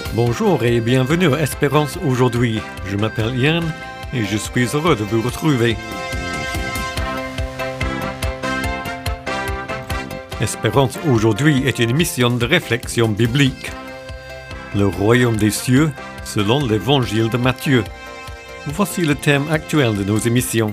Bonjour et bienvenue à Espérance aujourd'hui. Je m'appelle Yann et je suis heureux de vous retrouver. Espérance aujourd'hui est une émission de réflexion biblique. Le royaume des cieux selon l'évangile de Matthieu. Voici le thème actuel de nos émissions.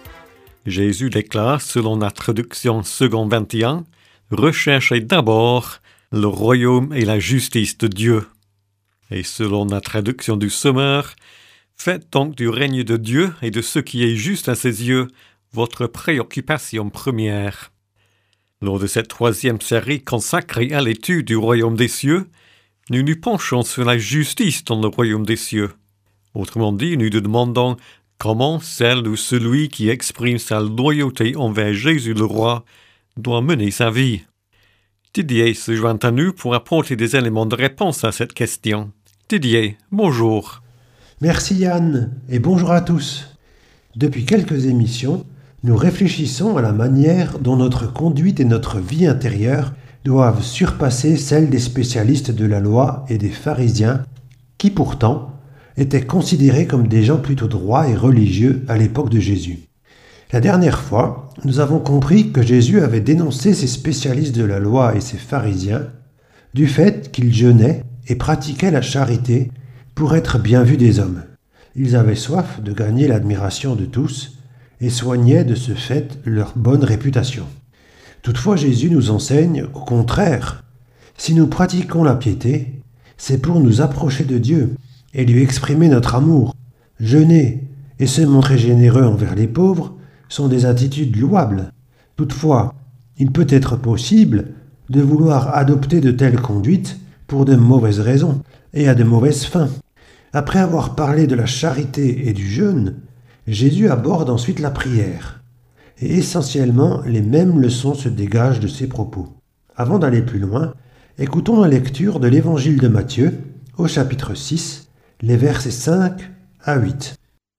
Jésus déclare, selon la traduction second 21, « Recherchez d'abord le royaume et la justice de Dieu. » Et selon la traduction du Sommeur, « Faites donc du règne de Dieu et de ce qui est juste à ses yeux votre préoccupation première. » Lors de cette troisième série consacrée à l'étude du royaume des cieux, nous nous penchons sur la justice dans le royaume des cieux. Autrement dit, nous nous demandons comment celle ou celui qui exprime sa loyauté envers Jésus le roi doit mener sa vie. Didier se joint à nous pour apporter des éléments de réponse à cette question. Didier, bonjour. Merci Yann et bonjour à tous. Depuis quelques émissions, nous réfléchissons à la manière dont notre conduite et notre vie intérieure doivent surpasser celle des spécialistes de la loi et des pharisiens qui pourtant étaient considérés comme des gens plutôt droits et religieux à l'époque de Jésus. La dernière fois, nous avons compris que Jésus avait dénoncé ces spécialistes de la loi et ces pharisiens du fait qu'ils jeûnaient et pratiquaient la charité pour être bien vus des hommes. Ils avaient soif de gagner l'admiration de tous et soignaient de ce fait leur bonne réputation. Toutefois, Jésus nous enseigne au contraire, si nous pratiquons la piété, c'est pour nous approcher de Dieu et lui exprimer notre amour. Jeûner et se montrer généreux envers les pauvres sont des attitudes louables. Toutefois, il peut être possible de vouloir adopter de telles conduites pour de mauvaises raisons et à de mauvaises fins. Après avoir parlé de la charité et du jeûne, Jésus aborde ensuite la prière. Et essentiellement, les mêmes leçons se dégagent de ses propos. Avant d'aller plus loin, écoutons la lecture de l'évangile de Matthieu, au chapitre 6, les versets 5 à 8.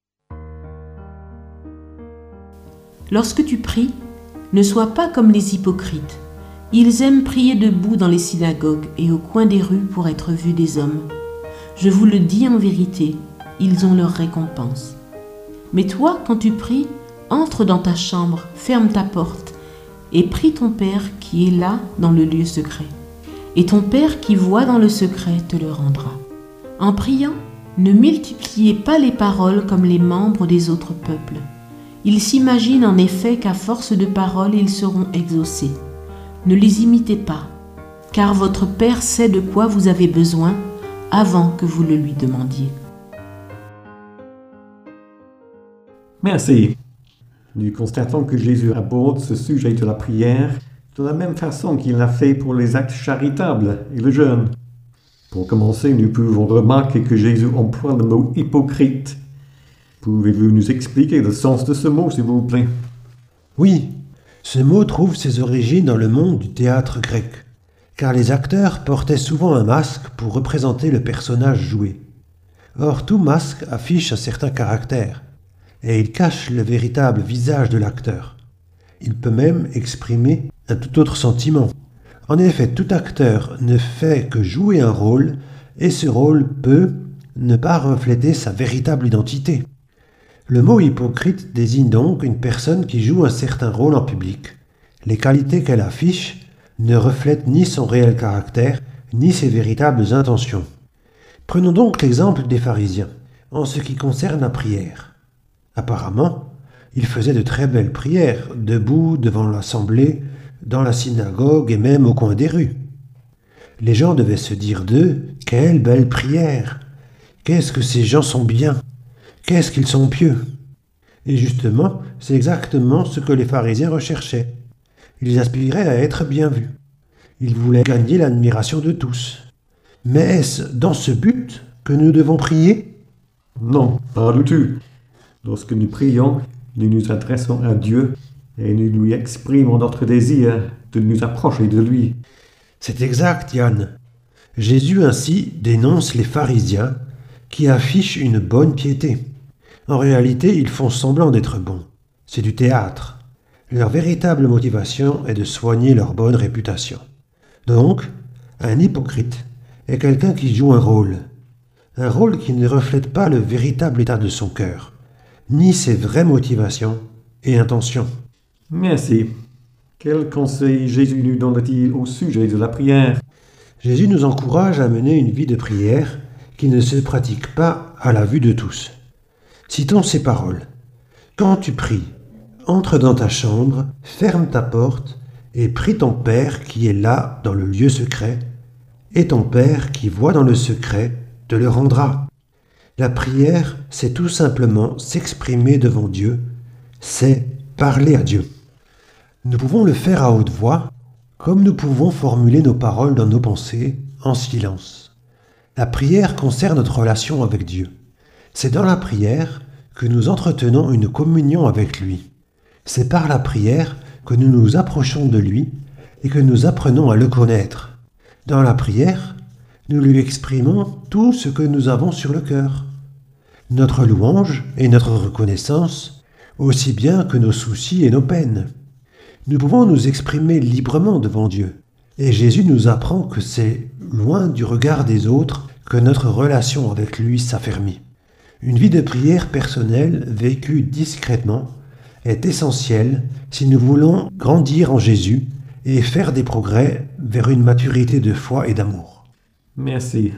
Lorsque tu pries, ne sois pas comme les hypocrites. Ils aiment prier debout dans les synagogues et au coin des rues pour être vus des hommes. Je vous le dis en vérité, ils ont leur récompense. Mais toi, quand tu pries, entre dans ta chambre, ferme ta porte et prie ton Père qui est là dans le lieu secret. Et ton Père qui voit dans le secret te le rendra. En priant, ne multipliez pas les paroles comme les membres des autres peuples. Ils s'imaginent en effet qu'à force de paroles, ils seront exaucés. Ne les imitez pas, car votre Père sait de quoi vous avez besoin avant que vous le lui demandiez. Merci. Nous constatons que Jésus aborde ce sujet de la prière de la même façon qu'il l'a fait pour les actes charitables et le jeûne. Pour commencer, nous pouvons remarquer que Jésus emploie le mot « hypocrite ». Pouvez-vous nous expliquer le sens de ce mot, s'il vous plaît? Oui, ce mot trouve ses origines dans le monde du théâtre grec, car les acteurs portaient souvent un masque pour représenter le personnage joué. Or, tout masque affiche un certain caractère, et il cache le véritable visage de l'acteur. Il peut même exprimer un tout autre sentiment. En effet, tout acteur ne fait que jouer un rôle, et ce rôle peut ne pas refléter sa véritable identité. Le mot hypocrite désigne donc une personne qui joue un certain rôle en public. Les qualités qu'elle affiche ne reflètent ni son réel caractère, ni ses véritables intentions. Prenons donc l'exemple des pharisiens, en ce qui concerne la prière. Apparemment, ils faisaient de très belles prières, debout devant l'assemblée, dans la synagogue et même au coin des rues. Les gens devaient se dire d'eux, « Quelle belle prière! Qu'est-ce que ces gens sont bien! Qu'est-ce qu'ils sont pieux !» Et justement, c'est exactement ce que les pharisiens recherchaient. Ils aspiraient à être bien vus. Ils voulaient gagner l'admiration de tous. Mais est-ce dans ce but que nous devons prier? Non, pas du tout. Lorsque nous prions, nous nous adressons à Dieu et nous lui exprimons notre désir de nous approcher de lui. C'est exact, Yann. Jésus ainsi dénonce les pharisiens qui affichent une bonne piété. En réalité, ils font semblant d'être bons. C'est du théâtre. Leur véritable motivation est de soigner leur bonne réputation. Donc, un hypocrite est quelqu'un qui joue un rôle qui ne reflète pas le véritable état de son cœur, ni ses vraies motivations et intentions. Merci. Quel conseil Jésus nous donne-t-il au sujet de la prière? Jésus nous encourage à mener une vie de prière qui ne se pratique pas à la vue de tous. Citons ces paroles. « Quand tu pries, entre dans ta chambre, ferme ta porte et prie ton Père qui est là dans le lieu secret, et ton Père qui voit dans le secret te le rendra. » La prière, c'est tout simplement s'exprimer devant Dieu, c'est parler à Dieu. Nous pouvons le faire à haute voix, comme nous pouvons formuler nos paroles dans nos pensées, en silence. La prière concerne notre relation avec Dieu. C'est dans la prière que nous entretenons une communion avec lui. C'est par la prière que nous nous approchons de lui et que nous apprenons à le connaître. Dans la prière, nous lui exprimons tout ce que nous avons sur le cœur. Notre louange et notre reconnaissance, aussi bien que nos soucis et nos peines. Nous pouvons nous exprimer librement devant Dieu. Et Jésus nous apprend que c'est loin du regard des autres que notre relation avec lui s'affermit. Une vie de prière personnelle vécue discrètement est essentielle si nous voulons grandir en Jésus et faire des progrès vers une maturité de foi et d'amour. Merci.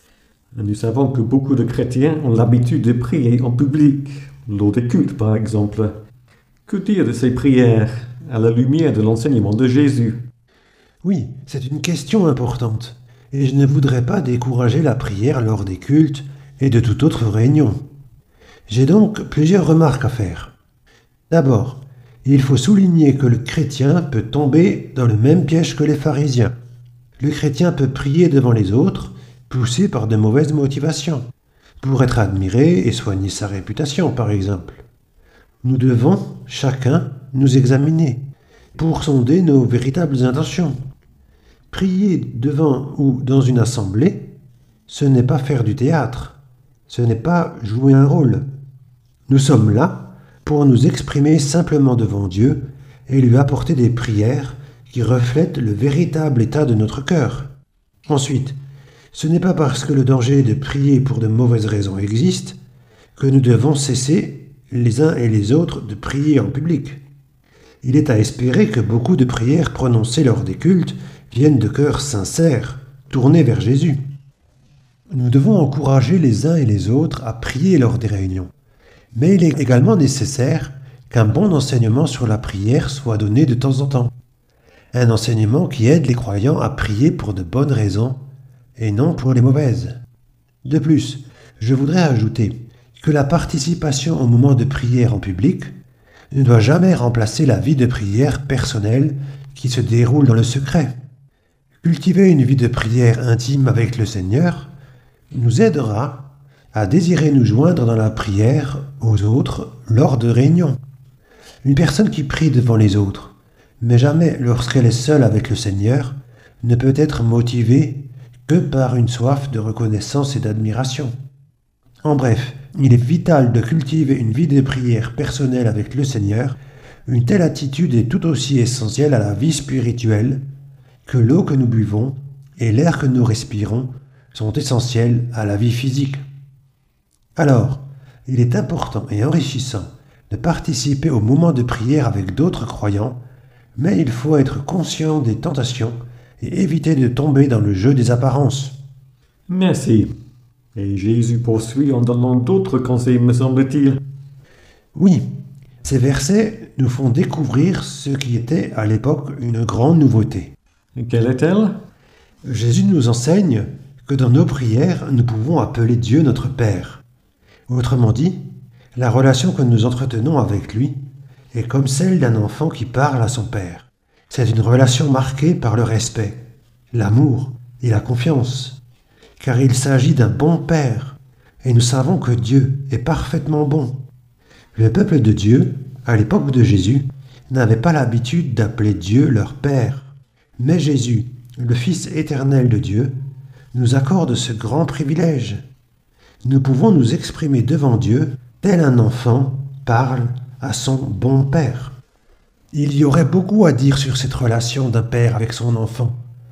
Nous savons que beaucoup de chrétiens ont l'habitude de prier en public, lors des cultes par exemple. Que dire de ces prières à la lumière de l'enseignement de Jésus? Oui, c'est une question importante, et je ne voudrais pas décourager la prière lors des cultes et de toute autre réunion. J'ai donc plusieurs remarques à faire. D'abord, il faut souligner que le chrétien peut tomber dans le même piège que les pharisiens. Le chrétien peut prier devant les autres, poussé par de mauvaises motivations, pour être admiré et soigner sa réputation par exemple. Nous devons, chacun, nous examiner, pour sonder nos véritables intentions. Prier devant ou dans une assemblée, ce n'est pas faire du théâtre, ce n'est pas jouer un rôle. Nous sommes là pour nous exprimer simplement devant Dieu et lui apporter des prières qui reflètent le véritable état de notre cœur. Ensuite, ce n'est pas parce que le danger de prier pour de mauvaises raisons existe que nous devons cesser les uns et les autres de prier en public. Il est à espérer que beaucoup de prières prononcées lors des cultes viennent de cœurs sincères, tournés vers Jésus. Nous devons encourager les uns et les autres à prier lors des réunions. Mais il est également nécessaire qu'un bon enseignement sur la prière soit donné de temps en temps. Un enseignement qui aide les croyants à prier pour de bonnes raisons et non pour les mauvaises. De plus, je voudrais ajouter que la participation au moment de prière en public ne doit jamais remplacer la vie de prière personnelle qui se déroule dans le secret. Cultiver une vie de prière intime avec le Seigneur nous aidera à désirer nous joindre dans la prière aux autres lors de réunions. Une personne qui prie devant les autres, mais jamais lorsqu'elle est seule avec le Seigneur, ne peut être motivée que par une soif de reconnaissance et d'admiration. En bref, il est vital de cultiver une vie de prière personnelle avec le Seigneur. Une telle attitude est tout aussi essentielle à la vie spirituelle que l'eau que nous buvons et l'air que nous respirons sont essentiels à la vie physique. Alors, il est important et enrichissant de participer au moment de prière avec d'autres croyants, mais il faut être conscient des tentations et éviter de tomber dans le jeu des apparences. Merci. Et Jésus poursuit en donnant d'autres conseils, me semble-t-il. Oui, ces versets nous font découvrir ce qui était à l'époque une grande nouveauté. Quelle est-elle? Jésus nous enseigne que dans nos prières, nous pouvons appeler Dieu notre Père. Autrement dit, la relation que nous entretenons avec lui est comme celle d'un enfant qui parle à son père. C'est une relation marquée par le respect, l'amour et la confiance, car il s'agit d'un bon Père, et nous savons que Dieu est parfaitement bon. Le peuple de Dieu, à l'époque de Jésus, n'avait pas l'habitude d'appeler Dieu leur Père. Mais Jésus, le Fils éternel de Dieu, nous accorde ce grand privilège. Nous pouvons nous exprimer devant Dieu tel un enfant parle à son bon Père. Il y aurait beaucoup à dire sur cette relation d'un père avec son enfant,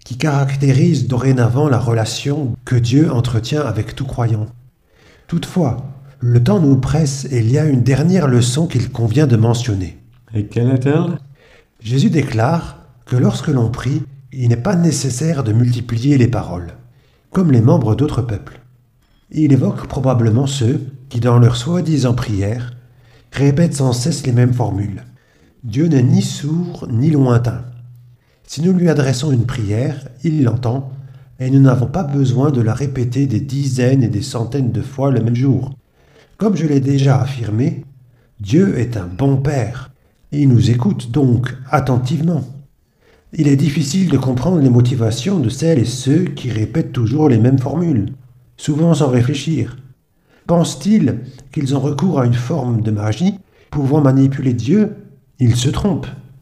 qui caractérise dorénavant la relation que Dieu entretient avec tout croyant. Toutefois, le temps nous presse et il y a une dernière leçon qu'il convient de mentionner. Et quelle est-elle? Jésus déclare que lorsque l'on prie, il n'est pas nécessaire de multiplier les paroles, comme les membres d'autres peuples. Il évoque probablement ceux qui, dans leur soi-disant prière, répètent sans cesse les mêmes formules. Dieu n'est ni sourd ni lointain. Si nous lui adressons une prière, il l'entend, et nous n'avons pas besoin de la répéter des dizaines et des centaines de fois le même jour. Comme je l'ai déjà affirmé, Dieu est un bon Père, et il nous écoute donc attentivement. Il est difficile de comprendre les motivations de celles et ceux qui répètent toujours les mêmes formules, souvent sans réfléchir. Pensent-ils qu'ils ont recours à une forme de magie pouvant manipuler Dieu? Ils se trompent.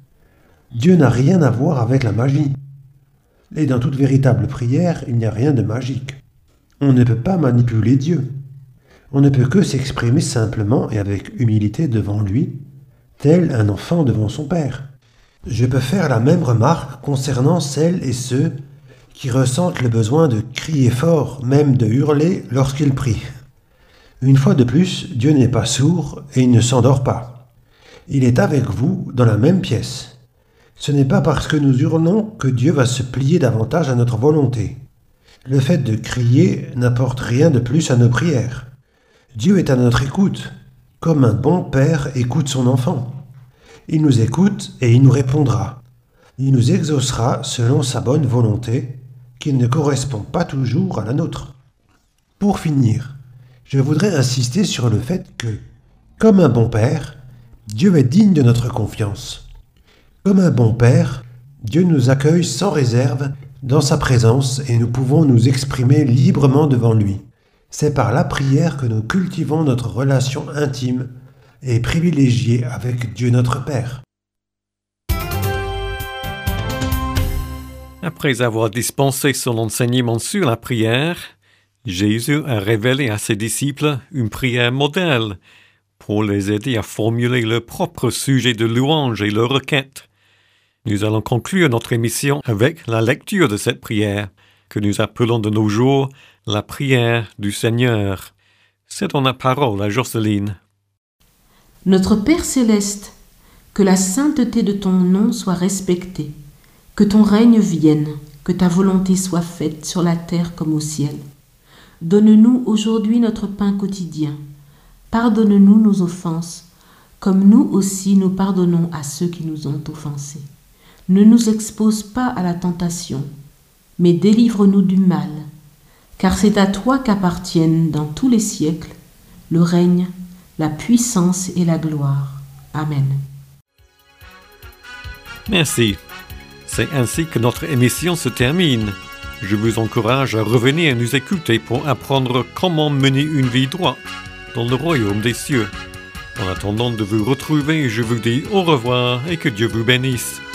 Dieu n'a rien à voir avec la magie. Et dans toute véritable prière, il n'y a rien de magique. On ne peut pas manipuler Dieu. On ne peut que s'exprimer simplement et avec humilité devant lui, tel un enfant devant son père. Je peux faire la même remarque concernant celles et ceux qui ressentent le besoin de crier fort, même de hurler lorsqu'ils prient. Une fois de plus, Dieu n'est pas sourd et il ne s'endort pas. Il est avec vous dans la même pièce. Ce n'est pas parce que nous hurlons que Dieu va se plier davantage à notre volonté. Le fait de crier n'apporte rien de plus à nos prières. Dieu est à notre écoute, comme un bon père écoute son enfant. Il nous écoute et il nous répondra. Il nous exaucera selon sa bonne volonté, qui ne correspond pas toujours à la nôtre. Pour finir, je voudrais insister sur le fait que, comme un bon père, Dieu est digne de notre confiance. Comme un bon père, Dieu nous accueille sans réserve dans sa présence et nous pouvons nous exprimer librement devant lui. C'est par la prière que nous cultivons notre relation intime et privilégiée avec Dieu notre Père. Après avoir dispensé son enseignement sur la prière, Jésus a révélé à ses disciples une prière modèle pour les aider à formuler leur propre sujet de louange et leur requête. Nous allons conclure notre émission avec la lecture de cette prière, que nous appelons de nos jours la prière du Seigneur. C'est dans la parole à Jocelyne. Notre Père céleste, que la sainteté de ton nom soit respectée, que ton règne vienne, que ta volonté soit faite sur la terre comme au ciel. Donne-nous aujourd'hui notre pain quotidien. Pardonne-nous nos offenses, comme nous aussi nous pardonnons à ceux qui nous ont offensés. Ne nous expose pas à la tentation, mais délivre-nous du mal, car c'est à toi qu'appartiennent dans tous les siècles le règne, la puissance et la gloire. Amen. Merci. C'est ainsi que notre émission se termine. Je vous encourage à revenir nous écouter pour apprendre comment mener une vie droite dans le royaume des cieux. En attendant de vous retrouver, je vous dis au revoir et que Dieu vous bénisse.